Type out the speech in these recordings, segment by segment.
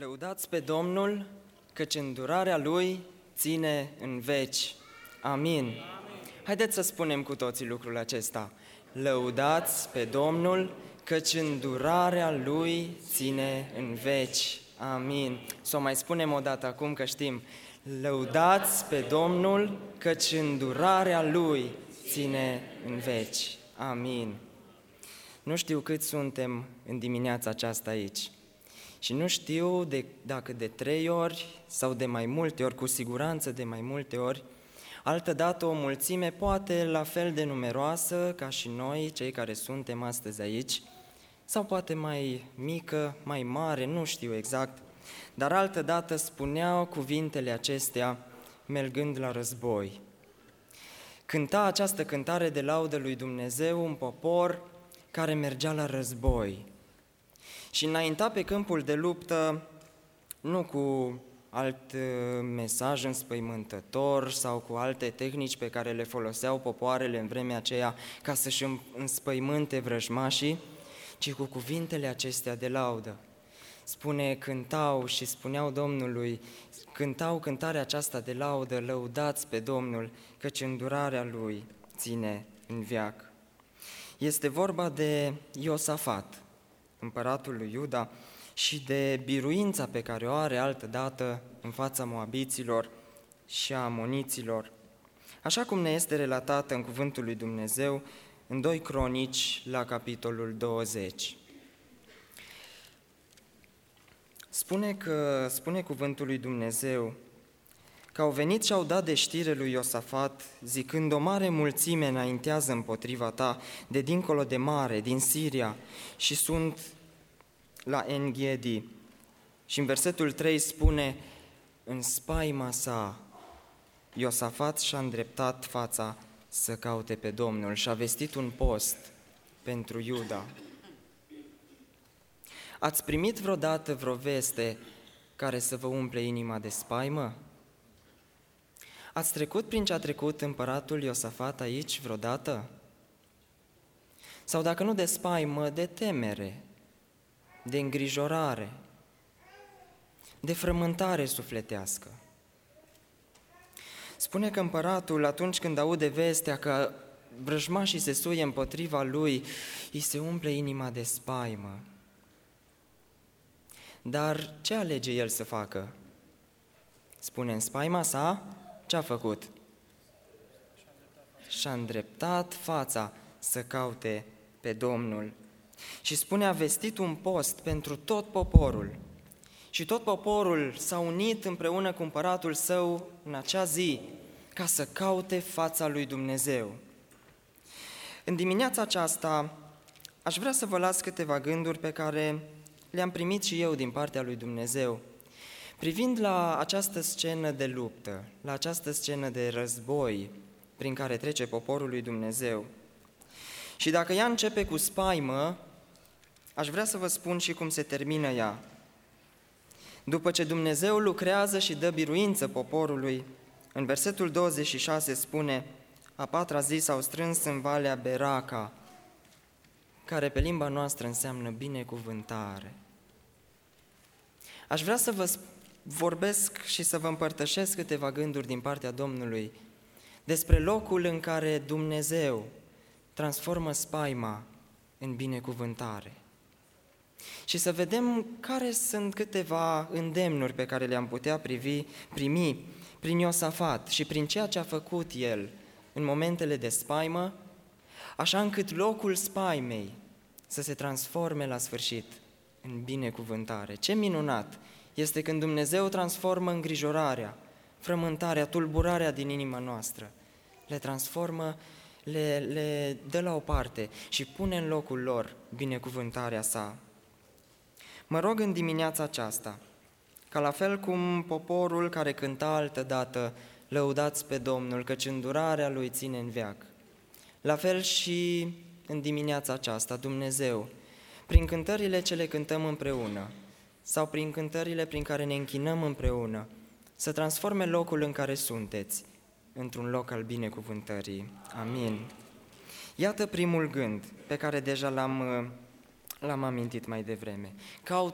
Lăudați pe Domnul, căci îndurarea Lui ține în veci. Amin. Haideți să spunem cu toții lucrul acesta. Lăudați pe Domnul, căci îndurarea Lui ține în veci. Amin. Să o mai spunem o dată acum că știm. Lăudați pe Domnul, căci îndurarea Lui ține în veci. Amin. Nu știu cât suntem în dimineața aceasta aici. Și nu știu dacă de 3 ori sau de mai multe ori, cu siguranță de mai multe ori, altădată o mulțime poate la fel de numeroasă ca și noi, cei care suntem astăzi aici, sau poate mai mică, mai mare, nu știu exact, dar altădată spuneau cuvintele acestea mergând la război. Cânta această cântare de laudă lui Dumnezeu un popor care mergea la război și înainta pe câmpul de luptă nu cu alt mesaj înspăimântător sau cu alte tehnici pe care le foloseau popoarele în vremea aceea ca să-și înspăimânte vrăjmașii, ci cu cuvintele acestea de laudă. Spune, cântau și spuneau Domnului, cântau cântarea aceasta de laudă, lăudați pe Domnul, căci îndurarea Lui ține în veac. Este vorba de Iosafat, împăratul lui Iuda, și de biruința pe care o are altădată în fața moabiților și a amoniților, așa cum ne este relatată în cuvântul lui Dumnezeu în 2 Cronici, la capitolul 20. Spune cuvântul lui Dumnezeu că au venit și au dat de știre lui Iosafat, zicând, o mare mulțime înaintează împotriva ta, de dincolo de mare, din Siria, și sunt la En-Ghedi. Și în versetul 3 spune, în spaima sa, Iosafat și-a îndreptat fața să caute pe Domnul și a vestit un post pentru Iuda. Ați primit vreodată vreo veste care să vă umple inima de spaimă? Ați trecut prin ce a trecut împăratul Iosafat aici vreodată? Sau dacă nu de spaimă, de temere, de îngrijorare, de frământare sufletească? Spune că împăratul, atunci când aude vestea că vrăjmașii se suie împotriva lui, îi se umple inima de spaimă. Dar ce alege el să facă? Spune, în spaima sa, ce a făcut? Și-a îndreptat fața să caute pe Domnul. Și spune, a vestit un post pentru tot poporul. Și tot poporul s-a unit împreună cu împăratul său în acea zi ca să caute fața lui Dumnezeu. În dimineața aceasta aș vrea să vă las câteva gânduri pe care le-am primit și eu din partea lui Dumnezeu, privind la această scenă de luptă, la această scenă de război prin care trece poporul lui Dumnezeu. Și dacă ea începe cu spaimă, aș vrea să vă spun și cum se termină ea. După ce Dumnezeu lucrează și dă biruință poporului, în versetul 26 spune, a 4-a zi s-au strâns în Valea Beraca, care pe limba noastră înseamnă binecuvântare. Aș vrea să vă vorbesc și să vă împărtășesc câteva gânduri din partea Domnului despre locul în care Dumnezeu transformă spaima în binecuvântare. Și să vedem care sunt câteva îndemnuri pe care le-am putea primi prin Iosafat și prin ceea ce a făcut el în momentele de spaimă, așa încât locul spaimei să se transforme la sfârșit în binecuvântare. Ce minunat este când Dumnezeu transformă îngrijorarea, frământarea, tulburarea din inima noastră, le transformă, le dă la o parte și pune în locul lor binecuvântarea sa. Mă rog în dimineața aceasta, ca la fel cum poporul care cânta altădată, lăudați pe Domnul, căci îndurarea Lui ține în veac, la fel și în dimineața aceasta, Dumnezeu, prin cântările ce le cântăm împreună sau prin cântările prin care ne închinăm împreună, să transforme locul în care sunteți într-un loc al binecuvântării. Amin. Iată primul gând pe care deja l-am amintit mai devreme. Caută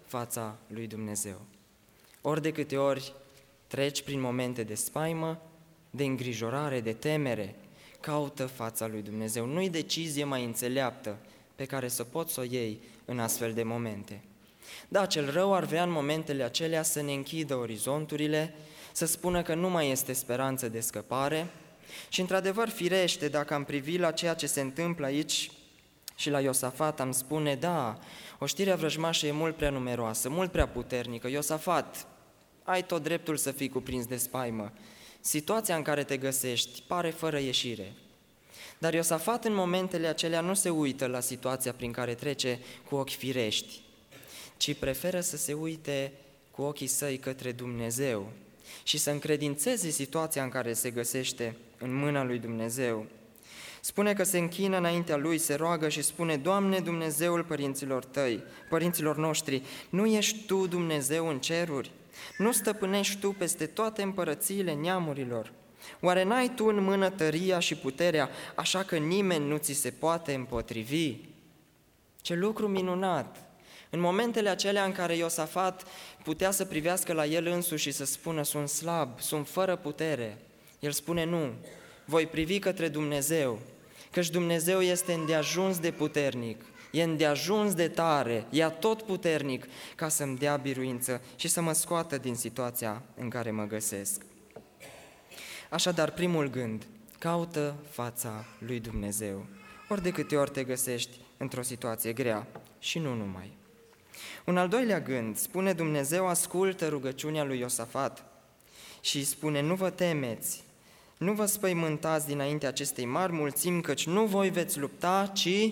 fața lui Dumnezeu. Ori de câte ori treci prin momente de spaimă, de îngrijorare, de temere, caută fața lui Dumnezeu. Nu-i decizie mai înțeleaptă pe care să poți să o iei în astfel de momente. Da, cel rău ar vrea în momentele acelea să ne închidă orizonturile, să spună că nu mai este speranță de scăpare și, într-adevăr, firește, dacă am privit la ceea ce se întâmplă aici și la Iosafat, am spune, da, oștirea vrăjmașă e mult prea numeroasă, mult prea puternică. Iosafat, ai tot dreptul să fii cuprins de spaimă. Situația în care te găsești pare fără ieșire. Dar Iosafat în momentele acelea nu se uită la situația prin care trece cu ochi firești, ci preferă să se uite cu ochii săi către Dumnezeu și să încredințeze situația în care se găsește în mâna lui Dumnezeu. Spune că se închină înaintea lui, se roagă și spune, Doamne, Dumnezeul părinților noștri, nu ești Tu Dumnezeu în ceruri? Nu stăpânești Tu peste toate împărățiile neamurilor? Oare n-ai Tu în mână tăria și puterea, așa că nimeni nu ți se poate împotrivi? Ce lucru minunat! În momentele acelea în care Iosafat putea să privească la el însuși și să spună, sunt slab, sunt fără putere, el spune, nu, voi privi către Dumnezeu, căci Dumnezeu este îndeajuns de puternic, e îndeajuns de tare, e atotputernic ca să-mi dea biruință și să mă scoată din situația în care mă găsesc. Așadar, primul gând, caută fața lui Dumnezeu, ori de câte ori te găsești într-o situație grea și nu numai. Un al doilea gând, spune Dumnezeu, ascultă rugăciunea lui Iosafat și spune, nu vă temeți, nu vă spăimântați dinaintea acestei mari mulțimi, căci nu voi veți lupta, ci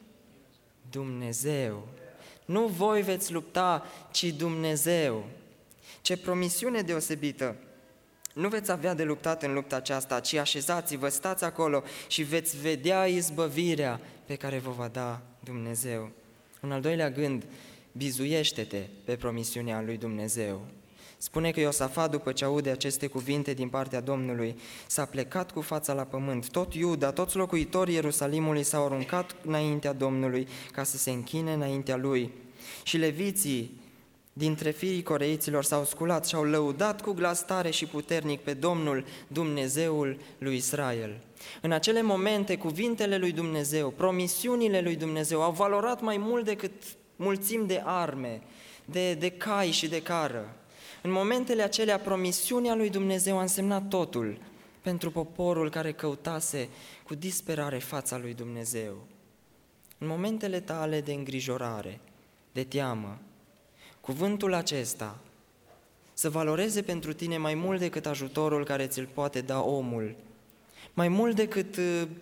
Dumnezeu. Nu voi veți lupta, ci Dumnezeu. Ce promisiune deosebită! Nu veți avea de luptat în lupta aceasta, ci așezați-vă, stați acolo și veți vedea izbăvirea pe care vă va da Dumnezeu. Un al doilea gând, bizuiește-te pe promisiunea lui Dumnezeu. Spune că Iosafat, după ce aude aceste cuvinte din partea Domnului, s-a plecat cu fața la pământ. Tot Iuda, toți locuitorii Ierusalimului s-au aruncat înaintea Domnului ca să se închine înaintea lui. Și leviții dintre fiii coreiților s-au sculat și au lăudat cu glas tare și puternic pe Domnul, Dumnezeul lui Israel. În acele momente, cuvintele lui Dumnezeu, promisiunile lui Dumnezeu au valorat mai mult decât mulțimi de arme, de cai și de cară. În momentele acelea, promisiunea lui Dumnezeu a însemnat totul pentru poporul care căutase cu disperare fața lui Dumnezeu. În momentele tale de îngrijorare, de teamă, cuvântul acesta să valoreze pentru tine mai mult decât ajutorul care ți-l poate da omul, mai mult decât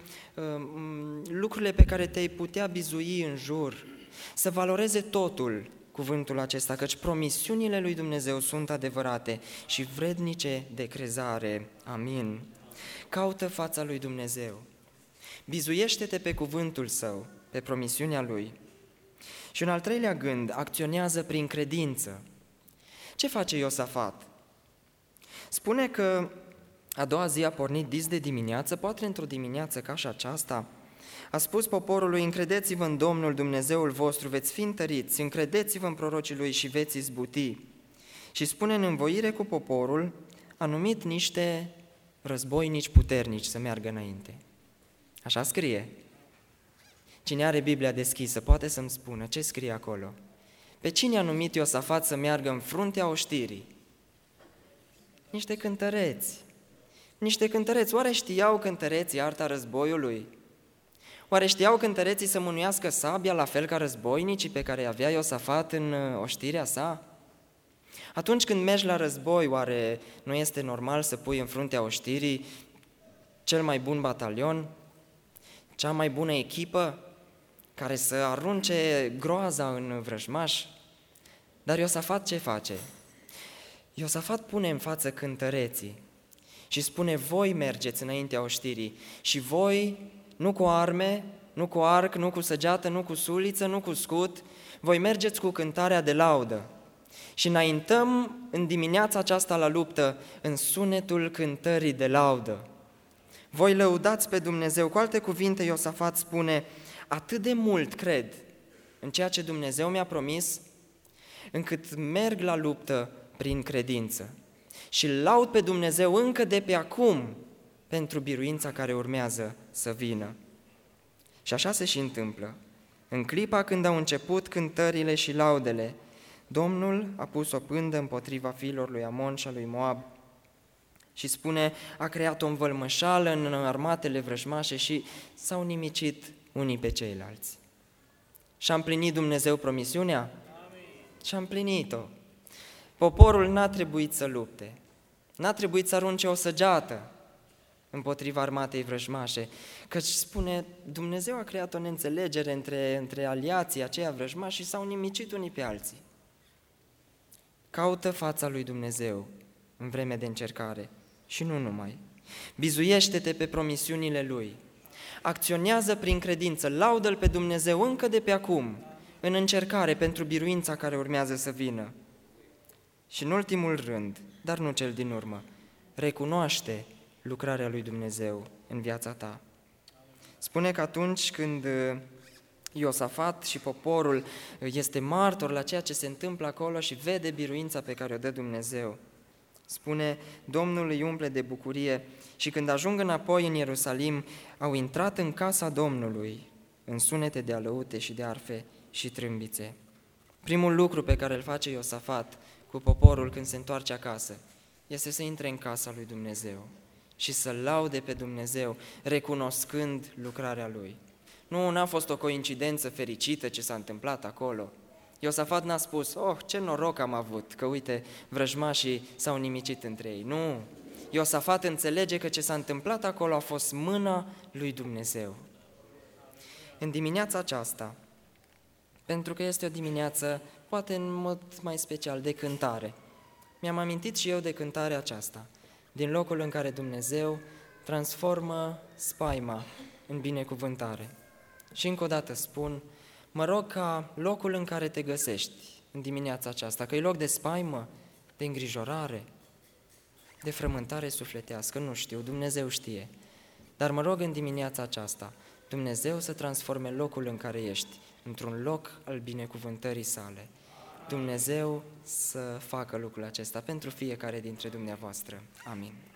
lucrurile pe care te-ai putea bizui în jur, să valoreze totul cuvântul acesta, căci promisiunile lui Dumnezeu sunt adevărate și vrednice de crezare. Amin. Caută fața lui Dumnezeu. Bizuiește-te pe cuvântul Său, pe promisiunea Lui. Și un al treilea gând, acționează prin credință. Ce face Iosafat? Spune că a doua zi a pornit dis de dimineață, poate într-o dimineață ca și aceasta, a spus poporului, încredeți-vă în Domnul Dumnezeul vostru, veți fi întăriți, încredeți-vă în prorocii Lui și veți izbuti. Și spune în învoire cu poporul, a numit niște războinici puternici să meargă înainte. Așa scrie. Cine are Biblia deschisă poate să-mi spună ce scrie acolo. Pe cine a numit Iosafat să meargă în fruntea oștirii? Niște cântăreți. Niște cântăreți. Oare știau cântăreții arta războiului? Oare știau cântăreții să mânuiască sabia la fel ca războinicii pe care avea Iosafat în oștirea sa? Atunci când mergi la război, oare nu este normal să pui în fruntea oștirii cel mai bun batalion, cea mai bună echipă, care să arunce groaza în vrăjmaș? Dar Iosafat ce face? Iosafat pune în față cântăreții și spune, voi mergeți înaintea oștirii și voi, nu cu arme, nu cu arc, nu cu săgeată, nu cu suliță, nu cu scut, voi mergeți cu cântarea de laudă. Și înaintăm în dimineața aceasta la luptă în sunetul cântării de laudă. Voi lăudați pe Dumnezeu. Cu alte cuvinte, Iosafat spune, atât de mult cred în ceea ce Dumnezeu mi-a promis, încât merg la luptă prin credință și îl laud pe Dumnezeu încă de pe acum pentru biruința care urmează să vină. Și așa se și întâmplă. În clipa când au început cântările și laudele, Domnul a pus o pândă împotriva fiilor lui Amon și a lui Moab și spune, a creat o învălmășală în armatele vrăjmașe și s-au nimicit unii pe ceilalți. Și-a împlinit Dumnezeu promisiunea? Amin. Și-a împlinit-o. Poporul n-a trebuit să lupte, n-a trebuit să arunce o săgeată împotriva armatei vrăjmașe, căci spune, Dumnezeu a creat o neînțelegere între aliații aceia vrăjmași și s-au nimicit unii pe alții. Caută fața lui Dumnezeu în vreme de încercare și nu numai. Bizuiește-te pe promisiunile Lui. Acționează prin credință, laudă-L pe Dumnezeu încă de pe acum, în încercare pentru biruința care urmează să vină. Și în ultimul rând, dar nu cel din urmă, recunoaște lucrarea lui Dumnezeu în viața ta. Spune că atunci când Iosafat și poporul este martor la ceea ce se întâmplă acolo și vede biruința pe care o dă Dumnezeu, spune, Domnul îi umple de bucurie și când ajung înapoi în Ierusalim, au intrat în casa Domnului în sunete de alăute și de arfe și trâmbițe. Primul lucru pe care îl face Iosafat cu poporul când se întoarce acasă este să intre în casa lui Dumnezeu și să laude pe Dumnezeu, recunoscând lucrarea Lui. Nu, n-a fost o coincidență fericită ce s-a întâmplat acolo. Iosafat n-a spus, ce noroc am avut, că uite, vrăjmașii s-au nimicit între ei. Nu, Iosafat înțelege că ce s-a întâmplat acolo a fost mâna lui Dumnezeu. În dimineața aceasta, pentru că este o dimineață, poate în mod mai special, de cântare, mi-am amintit și eu de cântarea aceasta, din locul în care Dumnezeu transformă spaima în binecuvântare. Și încă o dată spun, mă rog ca locul în care te găsești în dimineața aceasta, că e loc de spaimă, de îngrijorare, de frământare sufletească, nu știu, Dumnezeu știe. Dar mă rog în dimineața aceasta, Dumnezeu să transforme locul în care ești într-un loc al binecuvântării sale. Dumnezeu să facă lucrul acesta pentru fiecare dintre dumneavoastră. Amin.